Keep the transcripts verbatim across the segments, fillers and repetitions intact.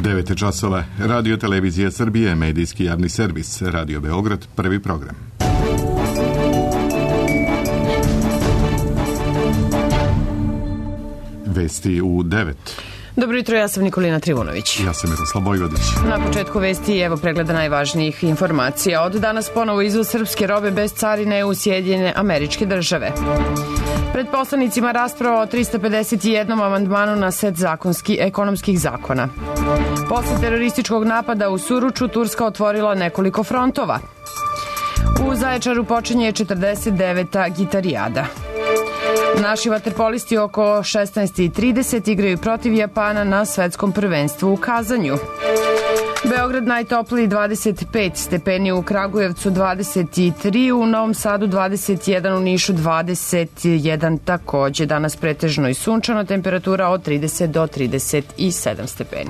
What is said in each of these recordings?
devet je časova. Radio Televizija Srbije, medijski javni servis. Radio Beograd, prvi program. Vesti u devet. Dobro jutro, ja sam Nikolina Trivunović. Ja sam Miroslav Vojvodić. Na početku vesti evo pregleda najvažnijih informacija. Od danas ponovo izvoz srpske robe bez carine u Sjedinjene Američke Države. Pred poslanicima rasprava o trista pedeset jednom amandmanu na set zakonski ekonomskih zakona. Posle terorističkog napada u Suruču Turska otvorila nekoliko frontova. U Zaječaru počinje četrdeset deveta gitarijada. Naši vaterpolisti oko šesnaest i trideset igraju protiv Japana na svetskom prvenstvu u Kazanju. Beograd najtopliji dvadeset pet stepeni, u Kragujevcu dvadeset tri, u Novom Sadu dvadeset jedan, u Nišu dvadeset jedan takođe. Danas pretežno i sunčano, temperatura od trideset do trideset sedam stepeni.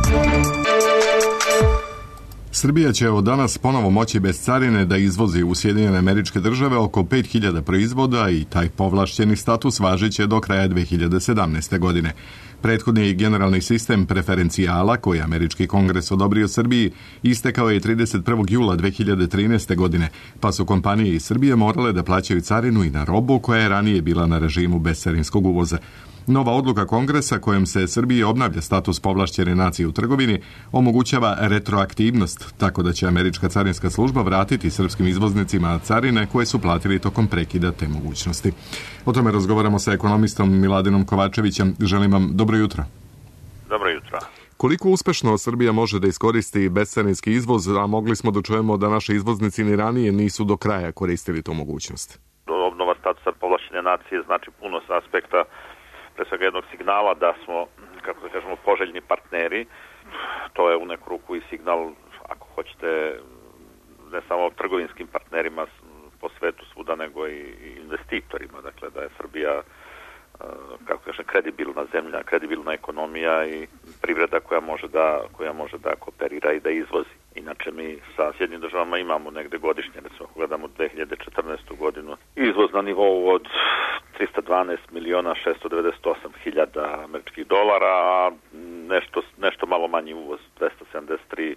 Srbija će od danas ponovo moći bez carine da izvozi u Sjedinjene Američke Države oko pet hiljada proizvoda i taj povlašćeni status važiće do kraja dve hiljade sedamnaeste. godine. Prethodni generalni sistem preferencijala koji je Američki kongres odobrio Srbiji istekao je trideset prvog jula dve hiljade trinaeste. godine, pa su kompanije iz Srbije morale da plaćaju carinu i na robu koja je ranije bila na režimu bescarinskog uvoza. Nova odluka Kongresa kojom se Srbiji obnavlja status povlašćene nacije u trgovini omogućava retroaktivnost, tako da će Američka carinska služba vratiti srpskim izvoznicima carine koje su platili tokom prekida te mogućnosti. O tome razgovaramo sa ekonomistom Miladinom Kovačevićem. Želim vam dobro jutro. Dobro jutro. Koliko uspešno Srbija može da iskoristi bescarinski izvoz, a mogli smo da čujemo da naši izvoznici ni ranije nisu do kraja koristili tu mogućnost? Obnova statusa povlašćene nacije znači puno s aspekta pre svega jednog signala da smo, kako da kažemo, poželjni partneri. To je u neku ruku i signal, ako hoćete, ne samo trgovinskim partnerima po svetu svuda, nego i investitorima. Dakle, da je Srbija, kako kažem, kredibilna zemlja, kredibilna ekonomija i privreda koja može da, koja može da kooperira i da izvozi. Inače, mi sa Sjedinjenim Državama imamo negde godišnje, recimo, ako gledamo dve hiljade četrnaestu. godinu, izvoz na nivou od trista dvanaest miliona šesto devedeset osam hiljada američkih dolara, a nešto, nešto malo manji uvoz, dvesta sedamdeset tri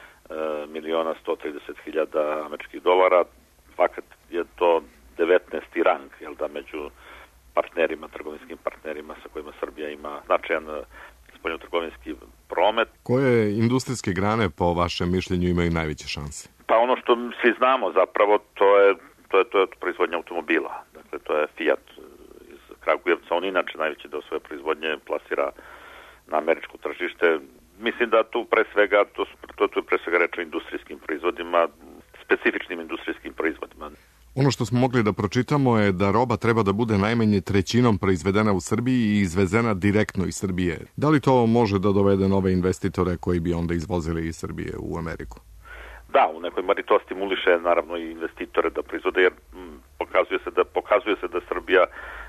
miliona sto trideset hiljada američkih dolara. Fakat je to devetnaesti rang, jel da, među partnerima, trgovinskim partnerima sa kojima Srbija ima značajan spoljnotrgovinski promet. Koje industrijske grane po vašem mišljenju imaju najveće šanse? Pa ono što svi znamo zapravo, to je, to je, to je proizvodnja automobila. Dakle, to je Fiat iz Kragujevca. On inače najveći deo svoje proizvodnje plasira na američko tržište. Mislim da tu pre svega, to, to, to je pre svega reč o industrijskim proizvodima, specifičnim industrijskim proizvodima. Ono što smo mogli da pročitamo je da roba treba da bude najmanje trećinom proizvedena u Srbiji i izvezena direktno iz Srbije. Da li to može da dovede nove investitore koji bi onda izvozili iz Srbije u Ameriku? Da, u nekoj meri to stimuliše naravno i investitore da proizvode, jer m, pokazuje se da pokazuje se da Srbija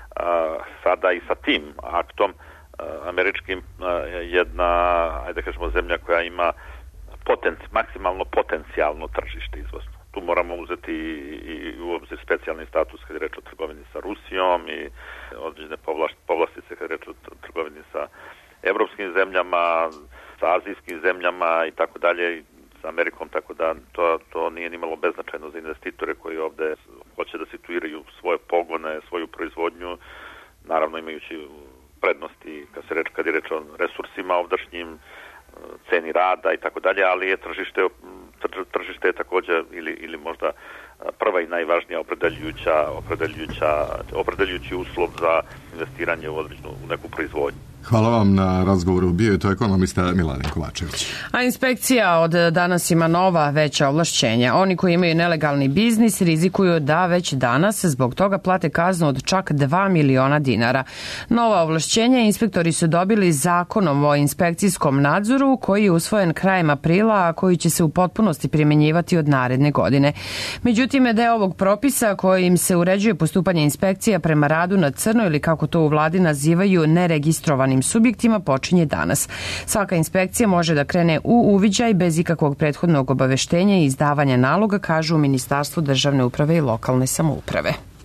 a, sada i sa tim aktom a, američkim a, jedna, ajde da kažemo, zemlja koja ima potenci, maksimalno potencijalno tržište izvozno. Tu moramo uzeti i u obzir specijalni status kad je reč o trgovini sa Rusijom i određene povlastice kad je reč o trgovini sa evropskim zemljama, sa azijskim zemljama i tako dalje, sa Amerikom, tako da to, to nije nimalo beznačajno za investitore koji ovde hoće da situiraju svoje pogone, svoju proizvodnju, naravno imajući prednosti kad se reč, kad je reč o resursima ovdašnjim, ceni rada i tako dalje, ali je tržište tržište je također ili, ili možda prva i najvažnija opredeljujuća, opredeljujuća, opredeljujući uslov za investiranje u određenu u neku proizvodnju. Hvala vam na razgovoru. Bio je to ekonomista Miladin Kovačević. A inspekcija od danas ima nova veća ovlašćenja. Oni koji imaju nelegalni biznis rizikuju da već danas zbog toga plate kaznu od čak dva miliona dinara. Nova ovlašćenja inspektori su dobili zakonom o inspekcijskom nadzoru koji je usvojen krajem aprila, a koji će se u potpunosti primjenjivati od naredne godine. Međutim, deo ovog propisa kojim se uređuje postupanje inspekcija prema radu na crno ili kako to u vladi nazivaju neregistrovanim subjektima počinje danas. Svaka inspekcija može da krene u uviđaj bez ikakvog prethodnog obaveštenja i izdavanja naloga, kažu u Ministarstvu državne uprave i lokalne samouprave.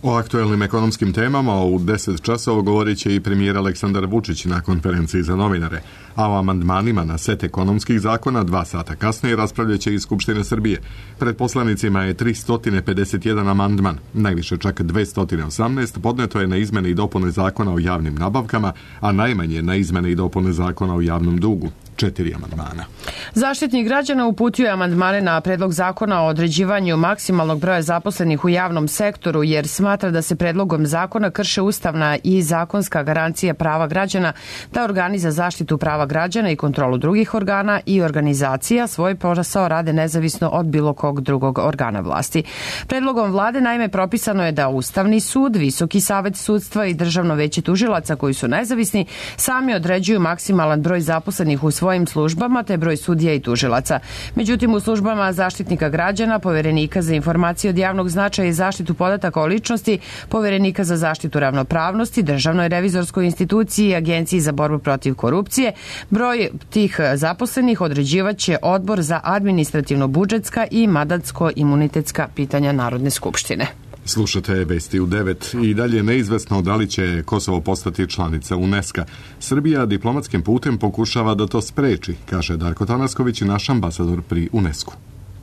O aktuelnim ekonomskim temama u deset časova govorit će i premijer Aleksandar Vučić na konferenciji za novinare, a o amandmanima na set ekonomskih zakona dva sata kasnije raspravljaće i Skupština Srbije. Pred poslanicima je tristo pedeset jedan amandman, najviše čak dvesta osamnaest podneto je na izmene i dopune zakona o javnim nabavkama, a najmanje na izmene i dopune zakona o javnom dugu. Četiri amandmana. Zaštitnik građana uputio je amandmane na predlog zakona o određivanju maksimalnog broja zaposlenih u javnom sektoru, jer smatra da se predlogom zakona krše ustavna i zakonska garancija prava građana da organi za zaštitu prava građana i kontrolu drugih organa i organizacija svoj posao rade nezavisno od bilo kog drugog organa vlasti. Predlogom vlade naime propisano je da Ustavni sud, Visoki savet sudstva i Državno veće tužilaca koji su nezavisni sami određuju maksimalan broj zaposlenih u svojim službama te broj sudija i tužilaca. Međutim, u službama Zaštitnika građana, Poverenika za informacije od javnog značaja i zaštitu podataka o ličnosti, Poverenika za zaštitu ravnopravnosti, Državnoj revizorskoj instituciji i Agenciji za borbu protiv korupcije, broj tih zaposlenih određivaće Odbor za administrativno-budžetska i mandatsko-imunitetska pitanja Narodne skupštine. Slušate vesti u devet. I dalje je neizvesno da li će Kosovo postati članica UNESCO. Srbija diplomatskim putem pokušava da to spreči, kaže Darko Tanasković, naš ambasador pri UNESCO.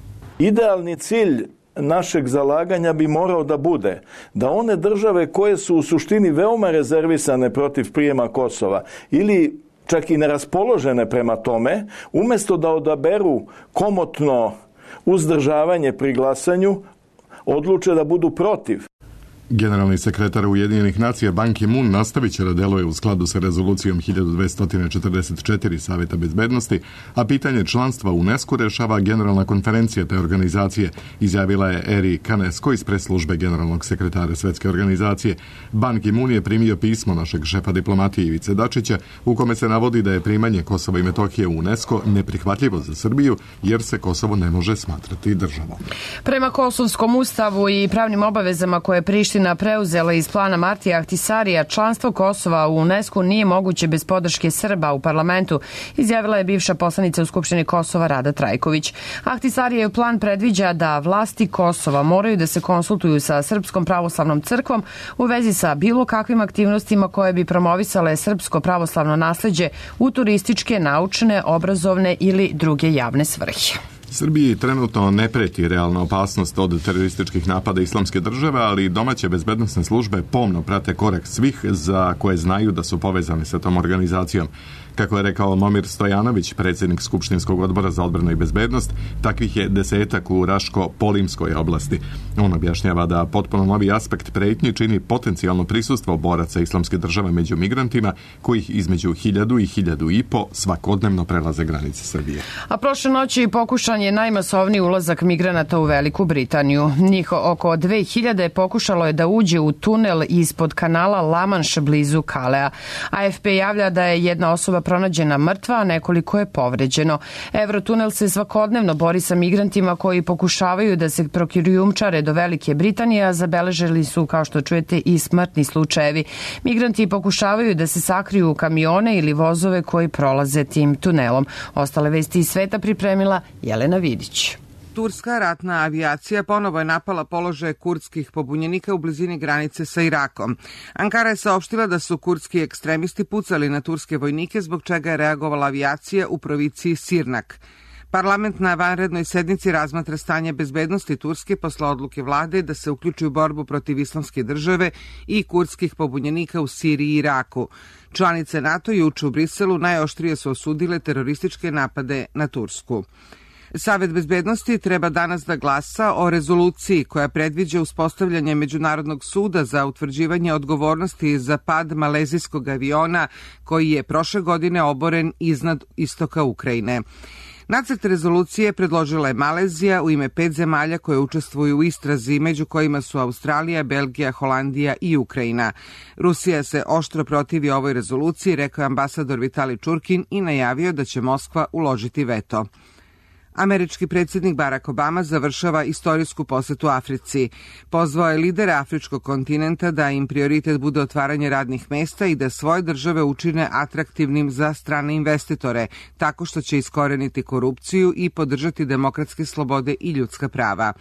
Idealni cilj našeg zalaganja bi morao da bude da one države koje su u suštini veoma rezervisane protiv prijema Kosova ili čak i neraspoložene prema tome, umesto da odaberu komotno uzdržavanje pri glasanju, odluče da budu protiv. Generalni sekretar Ujedinjenih nacija Ban Ki-moon nastavit će da deluje u skladu sa rezolucijom hiljadu dvesta četrdeset četiri Saveta bezbednosti, a pitanje članstva u UNESCO rešava generalna konferencija te organizacije, izjavila je Eri Kanesko iz preslužbe generalnog sekretara Svetske organizacije. Ban Ki-moon je primio pismo našeg šefa diplomatije Ivice Dačića u kome se navodi da je primanje Kosova i Metohije u UNESCO neprihvatljivo za Srbiju jer se Kosovo ne može smatrati državom. Prema Kosovskom ustavu i pravnim obavezama koje Priština preuzela iz plana Martija Ahtisarija, članstvo Kosova u UNESCO nije moguće bez podrške Srba u parlamentu, izjavila je bivša poslanica u Skupštini Kosova Rada Trajković. Ahtisarijev plan predviđa da vlasti Kosova moraju da se konsultuju sa Srpskom pravoslavnom crkvom u vezi sa bilo kakvim aktivnostima koje bi promovisale srpsko pravoslavno nasleđe u turističke, naučne, obrazovne ili druge javne svrhe. Srbiji trenutno ne preti realna opasnost od terorističkih napada Islamske države, ali domaće bezbednosne službe pomno prate korak svih za koje znaju da su povezani sa tom organizacijom. Kako je rekao Momir Stojanović, predsjednik Skupštinskog odbora za odbranu i bezbednost, takvih je desetak u Raško-Polimskoj oblasti. On objašnjava da potpuno novi aspekt pretnji čini potencijalno prisustvo boraca Islamske države među migrantima, kojih između hiljadu i hiljadu i po svakodnevno prelaze granice Srbije. A prošle noći pokušan je najmasovniji ulazak migranata u Veliku Britaniju. Njih oko dve hiljade pokušalo je da uđe u tunel ispod kanala La Manche blizu Kalea. A F P javlja da je jedna osoba pronađena mrtva, a nekoliko je povređeno. Eurotunel se svakodnevno bori sa migrantima koji pokušavaju da se prokrijumčare do Velike Britanije, a zabeležili su, kao što čujete, i smrtni slučajevi. Migranti pokušavaju da se sakriju u kamione ili vozove koji prolaze tim tunelom. Ostale vesti iz sveta pripremila Jelena Vidić. Turska ratna avijacija ponovo je napala položaje kurdskih pobunjenika u blizini granice sa Irakom. Ankara je saopštila da su kurdski ekstremisti pucali na turske vojnike, zbog čega je reagovala avijacija u provinciji Sirnak. Parlament na vanrednoj sednici razmatra stanje bezbednosti Turske posle odluke vlade da se uključi u borbu protiv Islamske države i kurdskih pobunjenika u Siriji i Iraku. Članice NATO juče u Briselu najoštrije su osudile terorističke napade na Tursku. Savet bezbednosti treba danas da glasa o rezoluciji koja predviđa uspostavljanje Međunarodnog suda za utvrđivanje odgovornosti za pad malezijskog aviona koji je prošle godine oboren iznad istoka Ukrajine. Nacrt rezolucije predložila je Malezija u ime pet zemalja koje učestvuju u istrazi, među kojima su Australija, Belgija, Holandija i Ukrajina. Rusija se oštro protivi ovoj rezoluciji, rekao je ambasador Vitali Čurkin i najavio da će Moskva uložiti veto. Američki predsjednik Barack Obama završava istorijsku posetu Africi. Pozvao je lidere afričkog kontinenta da im prioritet bude otvaranje radnih mesta i da svoje države učine atraktivnim za strane investitore, tako što će iskoreniti korupciju i podržati demokratske slobode i ljudska prava.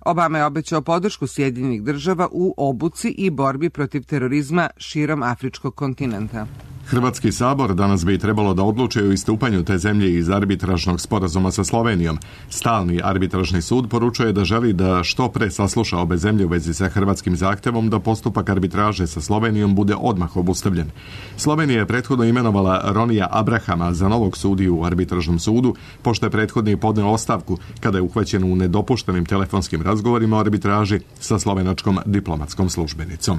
Obama je obećao podršku Sjedinjenih država u obuci i borbi protiv terorizma širom afričkog kontinenta. Hrvatski sabor danas bi trebalo da odluči o istupanju te zemlje iz arbitražnog sporazuma sa Slovenijom. Stalni arbitražni sud poručuje da želi da što pre sasluša obe zemlje u vezi sa hrvatskim zahtevom da postupak arbitraže sa Slovenijom bude odmah obustavljen. Slovenija je prethodno imenovala Ronija Abrahama za novog sudiju u arbitražnom sudu, pošto je prethodni podneo ostavku kada je uhvaćen u nedopuštenim telefonskim razgovorima o arbitraži sa slovenačkom diplomatskom službenicom.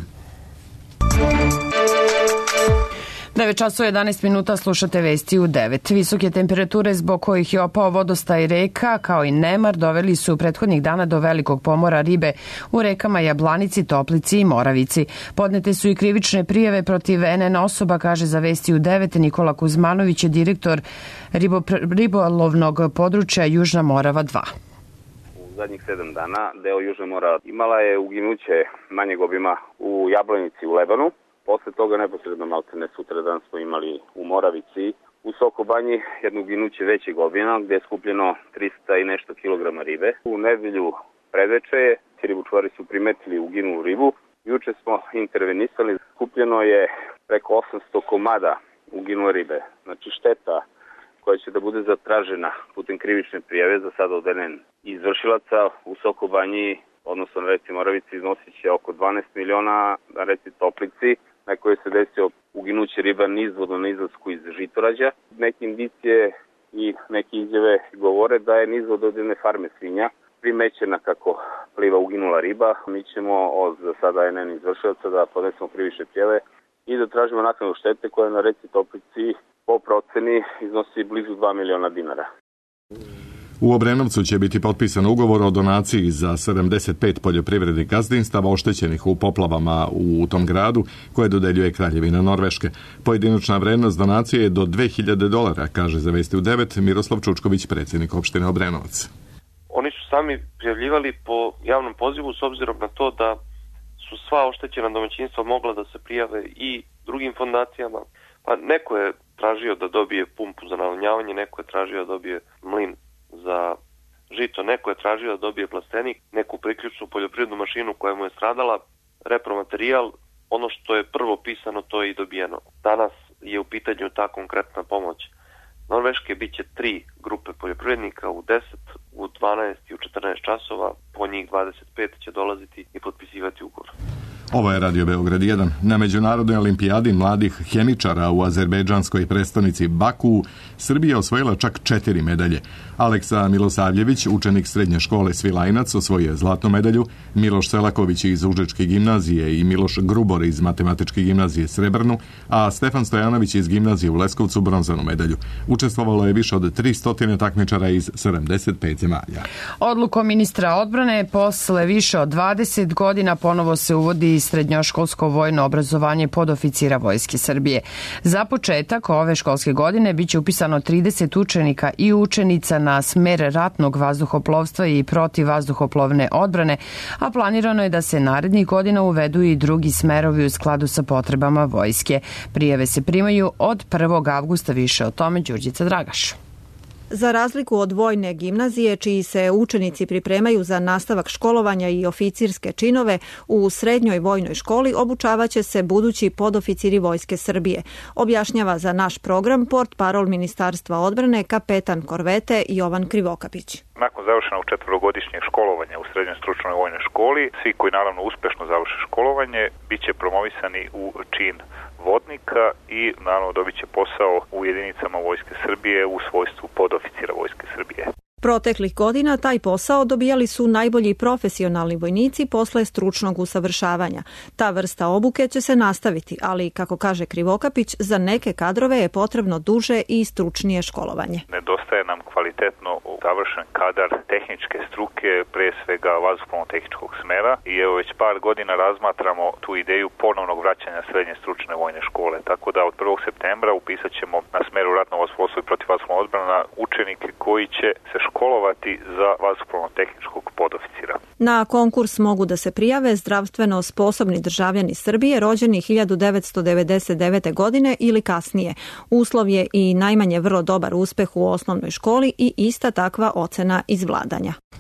devet časova jedanaest minuta, slušate vesti u devet. Visoke temperature zbog kojih je opao vodostaj reka, kao i nemar, doveli su prethodnih dana do velikog pomora ribe u rekama Jablanici, Toplici i Moravici. Podnete su i krivične prijave protiv en en osoba, kaže za vesti u devet Nikola Kuzmanović, je direktor ribo, ribolovnog područja Južna Morava dva. U zadnjih sedam dana deo Južne Morave imala je uginuće manjeg obima u Jablanici u Lebanu. Posle toga neposredno maltene sutradan smo imali u Moravici, u Sokobanji, jedno uginuće većeg obima gde je skupljeno trista i nešto kilograma ribe. U nedelju predveče ti ribočuvari su primetili uginulu ribu. Juče smo intervenisali, skupljeno je preko osamsto komada uginule ribe. Znači šteta koja će da bude zatražena putem krivične prijave za sada od en en izvršilaca u Sokobanji, odnosno na reci Moravici, iznosit će oko dvanaest miliona, na reci Toplici, na kojoj se desio uginuće riba nizvodno na izlasku iz Žitorađa. Neke indicije i neke izjave govore da je nizvod od jedne farme svinja primećena kako pliva uginula riba. Mi ćemo od sada en en izvršioca da podnesemo krivične prijave i da tražimo naknadu štete koja na reci Toplici po proceni iznosi blizu dva miliona dinara. U Obrenovcu će biti potpisan ugovor o donaciji za sedamdeset pet poljoprivrednih gazdinstava oštećenih u poplavama u tom gradu, koje dodeljuje Kraljevina Norveške. Pojedinačna vrednost donacije je do dve hiljade dolara, kaže za vesti u devet Miroslav Čučković, predsjednik opštine Obrenovac. Oni su sami prijavljivali po javnom pozivu s obzirom na to da su sva oštećena domaćinstva mogla da se prijave i drugim fondacijama. Pa neko je tražio da dobije pumpu za navodnjavanje, neko je tražio da dobije mlin za žito, neko je tražio da dobije plastenik, neku priključnu poljoprivrednu mašinu koja mu je stradala, repromaterijal, ono što je prvo pisano to je i dobijeno. Danas je u pitanju ta konkretna pomoć Norveške, bit će tri grupe poljoprivrednika u deset, u dvanaest i u četrnaest časova, po njih dvadeset pet će dolaziti i potpisivati ugovor. Ovo je Radio Beograd jedan. Na Međunarodnoj olimpijadi mladih hemičara u azerbejdžanskoj prestonici Baku Srbija osvojila čak četiri medalje. Aleksa Milosavljević, učenik srednje škole Svilajnac, osvojio je zlatnu medalju, Miloš Selaković iz Užičke gimnazije i Miloš Grubor iz Matematičke gimnazije srebrnu, a Stefan Stojanović iz gimnazije u Leskovcu bronzanu medalju. Učestvovalo je više od tristo takmičara iz sedamdeset pet zemalja. Odlukom ministra odbrane posle više od dvadeset godina ponovo se uvodi srednjoškolsko vojno obrazovanje podoficira Vojske Srbije. Za početak ove školske godine biće upisano trideset učenika i učenica na smer ratnog vazduhoplovstva i protivvazduhoplovne odbrane, a planirano je da se narednih godina uvedu i drugi smerovi u skladu sa potrebama vojske. Prijave se primaju od prvog avgusta, više o tome Đurđica Dragaš. Za razliku od vojne gimnazije, čiji se učenici pripremaju za nastavak školovanja i oficirske činove, u srednjoj vojnoj školi obučavaće se budući podoficiri Vojske Srbije, objašnjava za naš program portparol Ministarstva odbrane kapetan korvete Jovan Krivokapić. Nakon završenog četvorogodišnjeg školovanja u srednjoj stručnoj vojnoj školi, svi koji naravno uspešno završe školovanje, bit će promovisani u čin vodnika i naravno dobit će posao u jedinicama Vojske Srbije u svojstvu podoficira Vojske Srbije. Proteklih godina taj posao dobijali su najbolji profesionalni vojnici posle stručnog usavršavanja. Ta vrsta obuke će se nastaviti, ali, kako kaže Krivokapić, za neke kadrove je potrebno duže i stručnije školovanje. Nedostaje nam kvalitetno završen kadar tehničke struke, pre svega vazduhoplovno-tehničkog smera, i evo već par godina razmatramo tu ideju ponovnog vraćanja srednje stručne vojne škole. Tako da od prvog septembra upisat ćemo na smeru ratno vazduhoplovstvo i protivvazduhoplovna odbrana učenike koji će se školovati za vazduhoplovno-tehničkog podoficira. Na konkurs mogu da se prijave zdravstveno sposobni državljani Srbije rođeni hiljadu devetsto devedeset devete. godine ili kasnije. Uslov je i najmanje vrlo dobar uspeh u osnovnoj školi i ista takva ocena iz vladanja.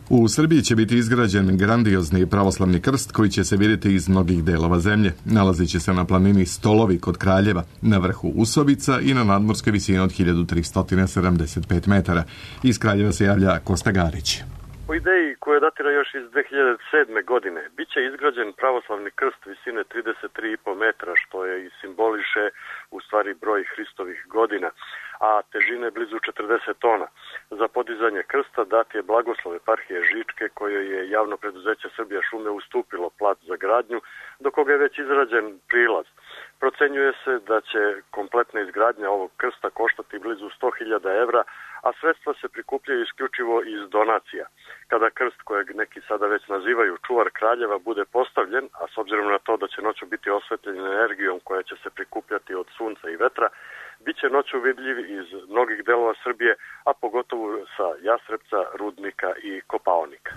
U Srbiji će biti izgrađen grandiozni pravoslavni krst koji će se vidjeti iz mnogih delova zemlje. Nalazit će se na planini Stolovi kod Kraljeva, na vrhu Usovica i na nadmorskoj visini od hiljadu tristo sedamdeset pet metara. Iz Kraljeva se javlja Kosta Garić. Po ideji koja datira još iz dve hiljade sedme. godine, bit će izgrađen pravoslavni krst visine trideset tri i po metra, što je i simboliše u stvari broj Hristovih godina, a težine blizu četrdeset tona. Za podizanje krsta dat je blagoslov eparhije Žičke, kojoj je javno preduzeće Srbija šume ustupilo plat za gradnju, do koga je već izrađen prilaz. Procenjuje se da će kompletna izgradnja ovog krsta koštati blizu sto hiljada evra, a sredstva se prikupljaju isključivo iz donacija. Kada krst, kojeg neki sada već nazivaju čuvar Kraljeva, bude postavljen, a s obzirom na to da će noću biti osvetljen energijom koja će se prikupljati od sunca i vetra, bit će noću vidljiv iz mnogih delova Srbije, a pogotovo sa Jastrebca, Rudnika i Kopaonika.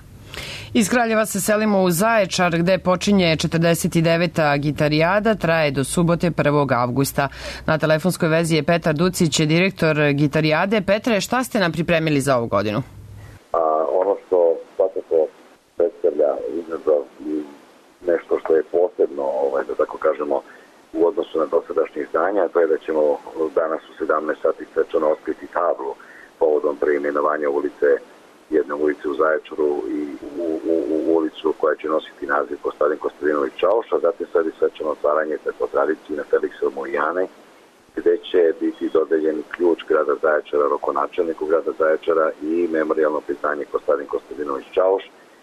Iz Kraljeva se selimo u Zaječar, gde počinje četrdeset deveta gitarijada, traje do subote prvog avgusta. Na telefonskoj vezi je Petar Ducić, direktor gitarijade. Petre, šta ste nam pripremili za ovu godinu? A, ono što svakako predstavlja izazov i nešto što je posebno, ovaj, da tako kažemo, u odnosu na dosadašnje izdanja, to je da ćemo danas u sedamnaest sati svečano otkriti tablu povodom preimenovanja ulice, jedne ulice u Zaječaru i u, u, u ulicu koja će nositi naziv Kostadin Kostadinović Čauša, zatim sledi svečano otvaranje po tradiciji na Feliksa Mojane, gde će biti dodeljen ključ grada Zaječara, rokonačelniku grada Zaječara i memorijalno priznanje Kostadin Kostadinović Čauš.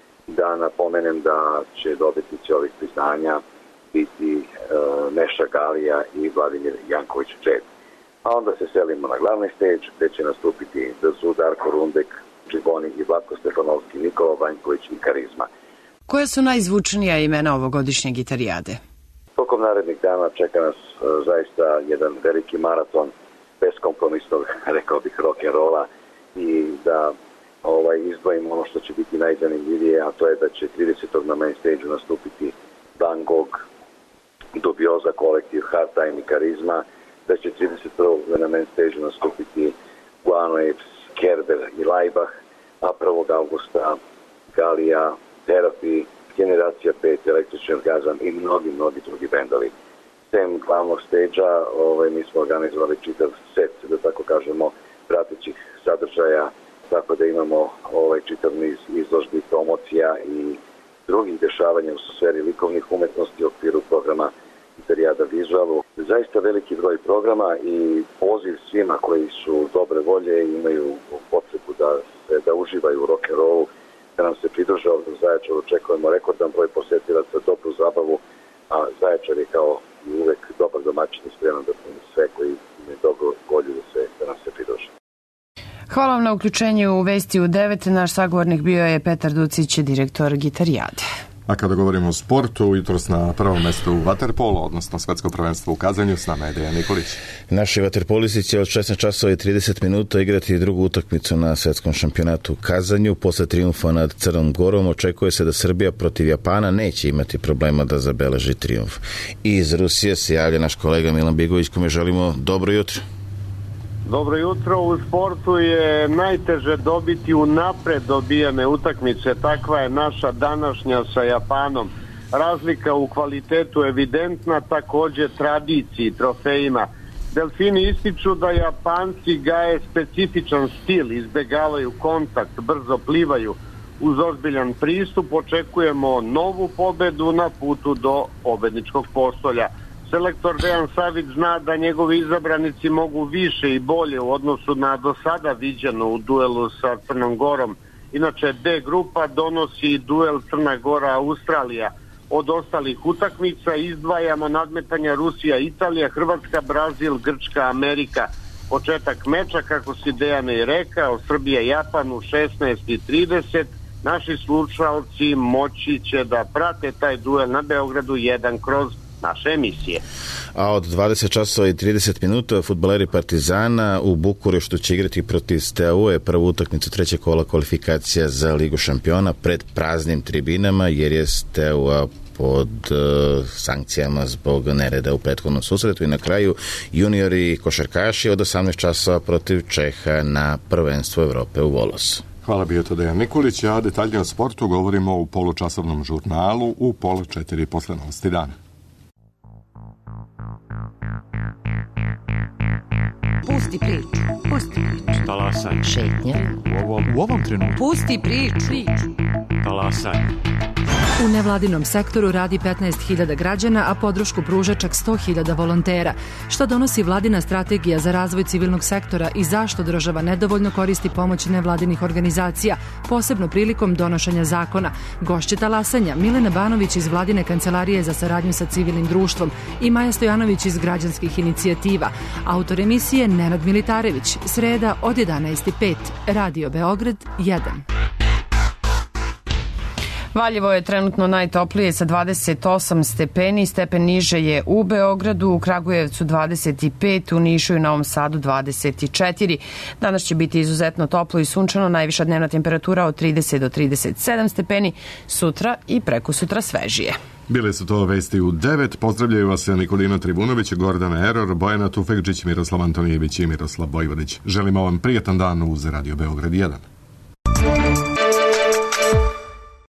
Da napomenem da će dobitnici ovih priznanja biti e, Neša Galija i Vladimir Janković Čed. A onda se selimo na glavni stage, gde će nastupiti Dzu, Darko Rundek, Čiboni i Vlatko Stefanovski, Nikola Banjković i Karizma. Koje su najzvučnija imena ovogodišnje gitarijade? Tokom narednih dana čeka nas uh, zaista jedan veliki maraton beskompromisnog, rekao bih, rock'n'rolla i da ovaj, izdvojim ono što će biti najzanimljivije, a to je da će tridesetog na main stage-u nastupiti Van Gogh, Dubioza kolektiv, Hard Time i Karizma, da će trideset prvog na main stage-u nastupiti Guano Apes, Kerber i Laibach, a prvog avgusta Galija, Therapy, Generacija pet, Električni orgazam i mnogi, mnogi drugi bendovi. Sem glavnog stage-a ovaj, mi smo organizovali čitav set, da tako kažemo, pratećih sadržaja, tako da imamo ovaj, čitav niz izložbi, promocija i drugih dešavanja u sferi likovnih umetnosti u okviru programa Gitarijada Vizualu. Zaista veliki broj programa i poziv svima koji su dobre volje i imaju potrebu da, da uživaju u rock'n'rollu, da nam se pridruže ovdje u Zaječaru. Očekujemo rekordan broj posetilaca, dobru zabavu, a Zaječar je kao i uvek dobar domaćin i spreman da sve koji imaju dobro volju da, se, da nam se pridruže. Hvala vam na uključenju u Vesti u devet. Naš sagovornik bio je Petar Ducić, direktor Gitarijade. A kada govorimo o sportu, jutros na prvom mestu u vaterpolo, odnosno svetsko prvenstvo u kazanju, s nama je Dejan Nikolić. Naši vaterpolisti će od šesnaest časova i trideset minuta igrati drugu utakmicu na svetskom šampionatu u kazanju. Posle trijumfa nad Crnom Gorom očekuje se da Srbija protiv Japana neće imati problema da zabeleži trijumf. Iz Rusije se javlja naš kolega Milan Bigović, kome želimo dobro jutro. Dobro jutro. U sportu je najteže dobiti unapred dobijane utakmice. Takva je naša današnja sa Japanom. Razlika u kvalitetu evidentna, takođe tradiciji, trofejima. Delfini ističu da Japanci gaje specifičan stil, izbegavaju kontakt, brzo plivaju. Uz ozbiljan pristup očekujemo novu pobedu na putu do pobedničkog postolja. Selektor Dejan Savić zna da njegovi izabranici mogu više i bolje u odnosu na do sada viđeno u duelu sa Crnom Gorom. Inače, D grupa donosi duel Crna Gora-Australija. Od ostalih utakmica izdvajamo nadmetanja Rusija-Italija, Hrvatska-Brazil, Grčka-Amerika. Početak meča, kako si Dejane i rekao, Srbija-Japan u šesnaest i trideset. Naši slušalci moći će da prate taj duel na Beogradu jedan kroz naše emisije. A od dvadeset časova i trideset minuta fudbaleri Partizana u Bukureštu će igrati protiv Steaua, je prvu utakmicu trećeg kola kvalifikacija za Ligu šampiona pred praznim tribinama, jer je Steaua pod uh, sankcijama zbog nereda u prethodnom susretu. I na kraju juniori košarkaši od osamnaest časova protiv Čeha na prvenstvo Evrope u Volosu. Hvala bio to Dejan Nikolić, a detaljnije o sportu govorimo u polučasovnom žurnalu u pola četiri posle novosti dana. Pusti priču, pusti priču. Talasaj. Šetnja. U ovom, u ovom trenutku. Pusti priču. priču. Talasaj. U nevladinom sektoru radi petnaest hiljada građana, a podršku pruža čak sto hiljada volontera. Šta donosi vladina strategija za razvoj civilnog sektora i zašto država nedovoljno koristi pomoć nevladinih organizacija, posebno prilikom donošenja zakona? Gošće talasanja Milena Banović iz Vladine kancelarije za saradnju sa civilnim društvom i Maja Stojanović iz građanskih inicijativa. Autor emisije Nenad Militarević, sreda od jedanaest i pet, Radio Beograd jedan. Valjevo je trenutno najtoplije sa dvadeset osam stepeni, stepen niže je u Beogradu, u Kragujevcu dvadeset pet, u Nišu i Novom Sadu dvadeset četiri. Danas će biti izuzetno toplo i sunčano, najviša dnevna temperatura od trideset do trideset sedam stepeni, sutra i prekosutra svežije. Bile su to vesti u devet. Pozdravljaju vas Nikolina Tribunović, Gordana Eror, Bojana Tufekđić, Miroslav Antonijević i Miroslav Bojvodić. Želimo vam prijatan dan uz Radio Beograd jedan.